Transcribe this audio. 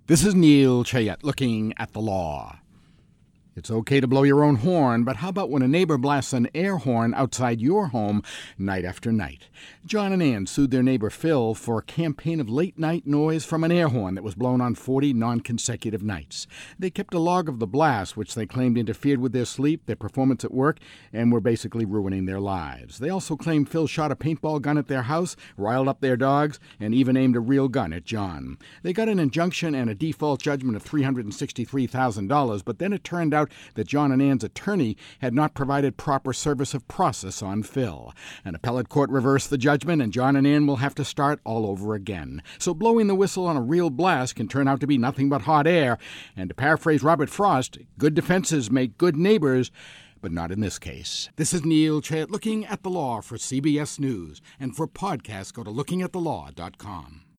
This is Neil Chayette looking at the law. It's okay to blow your own horn, but how about when a neighbor blasts an air horn outside your home night after night? John and Ann sued their neighbor Phil for a campaign of late-night noise from an air horn that was blown on 40 non-consecutive nights. They kept a log of the blast, which they claimed interfered with their sleep, their performance at work, and were basically ruining their lives. They also claimed Phil shot a paintball gun at their house, riled up their dogs, and even aimed a real gun at John. They got an injunction and a default judgment of $363,000, but then it turned out that John and Ann's attorney had not provided proper service of process on Phil. An appellate court reversed the judgment, and John and Ann will have to start all over again. So blowing the whistle on a real blast can turn out to be nothing but hot air. And to paraphrase Robert Frost, good defenses make good neighbors, but not in this case. This is Neil Chayette looking at the law for CBS News. And for podcasts, go to lookingatthelaw.com.